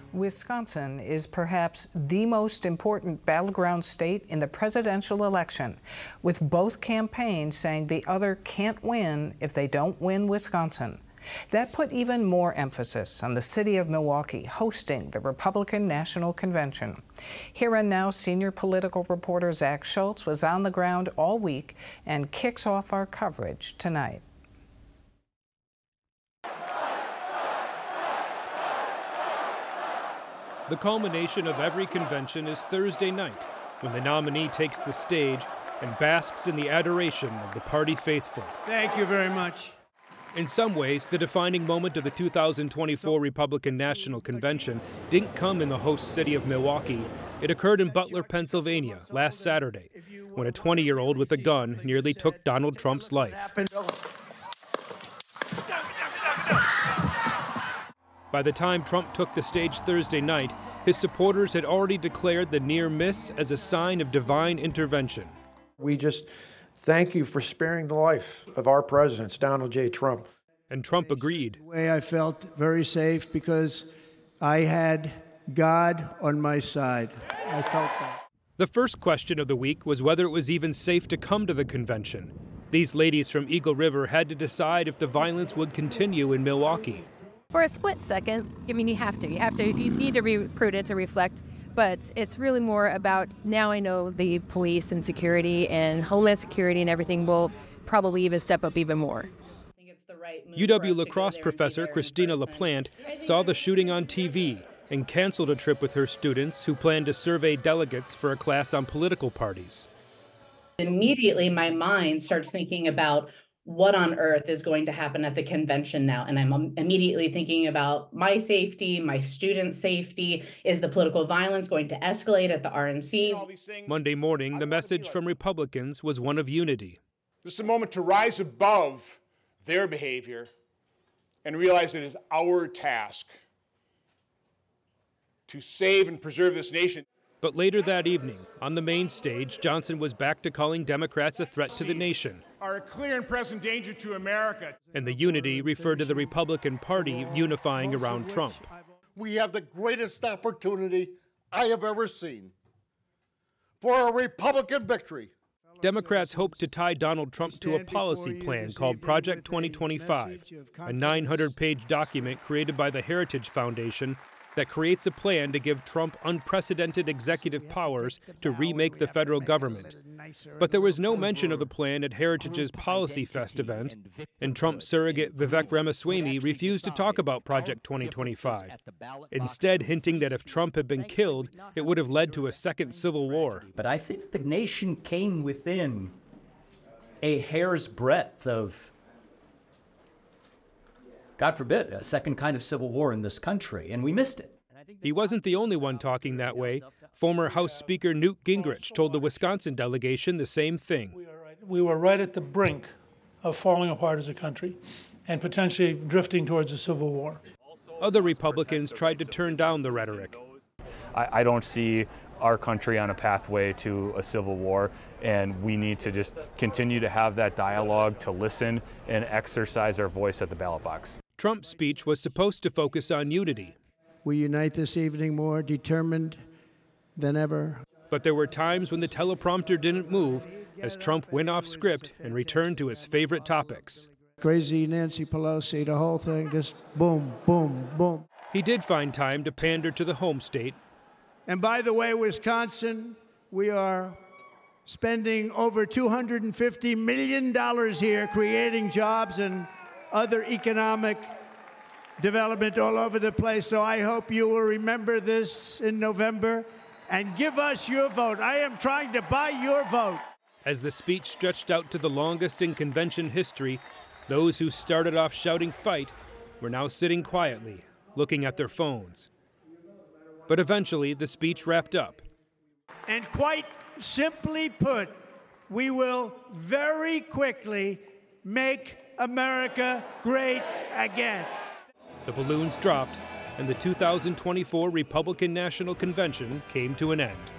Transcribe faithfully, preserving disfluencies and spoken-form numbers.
Wisconsin is perhaps the most important battleground state in the presidential election, with both campaigns saying the other can't win if they don't win Wisconsin. That put even more emphasis on the city of Milwaukee hosting the Republican National Convention. Here and Now senior political reporter Zach Schultz was on the ground all week and kicks off our coverage tonight. The culmination of every convention is Thursday night, when the nominee takes the stage and basks in the adoration of the party faithful. Thank you very much. In some ways, the defining moment of the two thousand twenty-four Republican National Convention didn't come in the host city of Milwaukee. It occurred in Butler, Pennsylvania, last Saturday, when a twenty-year-old with a gun nearly took Donald Trump's life. By the time Trump took the stage Thursday night, his supporters had already declared the near miss as a sign of divine intervention. We just thank you for sparing the life of our president, Donald J. Trump. And Trump agreed. The way I felt very safe because I had God on my side. I felt that. The first question of the week was whether it was even safe to come to the convention. These ladies from Eagle River had to decide if the violence would continue in Milwaukee. For a split second, I mean, you have to. You have to. You need to be prudent to reflect. But it's really more about now I know the police and security and Homeland Security and everything will probably even step up even more. U W La Crosse professor Christina LaPlante saw the shooting on T V and canceled a trip with her students who planned to survey delegates for a class on political parties. Immediately, my mind starts thinking about what on earth is going to happen at the convention now? And I'm immediately thinking about my safety, my student safety. Is the political violence going to escalate at the R N C? Monday morning, the message from Republicans was one of unity. This is a moment to rise above their behavior and realize it is our task to save and preserve this nation. But later that evening, on the main stage, Johnson was back to calling Democrats a threat to the nation. Are a clear and present danger to America. And the unity referred to the Republican Party unifying around Trump. We have the greatest opportunity I have ever seen for a Republican victory. Democrats hope to tie Donald Trump to a policy plan called Project twenty twenty-five, a nine hundred page document created by the Heritage Foundation that creates a plan to give Trump unprecedented executive powers to remake the federal government. But there was no mention of the plan at Heritage's Policy Fest event, and Trump surrogate Vivek Ramaswamy refused to talk about Project twenty twenty-five, instead hinting that if Trump had been killed, it would have led to a second civil war. But I think the nation came within a hair's breadth of, God forbid, a second kind of civil war in this country, and we missed it. He wasn't the only one talking that way. Former House Speaker Newt Gingrich told the Wisconsin delegation the same thing. We, are right, we were right at the brink of falling apart as a country and potentially drifting towards a civil war. Other Republicans tried to turn down the rhetoric. I, I don't see our country on a pathway to a civil war, and we need to just continue to have that dialogue, to listen and exercise our voice at the ballot box. Trump's speech was supposed to focus on unity. We unite this evening more determined than ever. But there were times when the teleprompter didn't move as Trump went off script and returned to his favorite topics. Crazy Nancy Pelosi, the whole thing, just boom, boom, boom. He did find time to pander to the home state. And by the way, Wisconsin, we are spending over two hundred fifty million dollars here creating jobs and other economic development all over the place. So I hope you will remember this in November and give us your vote. I am trying to buy your vote. As the speech stretched out to the longest in convention history, those who started off shouting fight were now sitting quietly, looking at their phones. But eventually, the speech wrapped up. And quite simply put, we will very quickly make America great again. The balloons dropped, and the two thousand twenty-four Republican National Convention came to an end.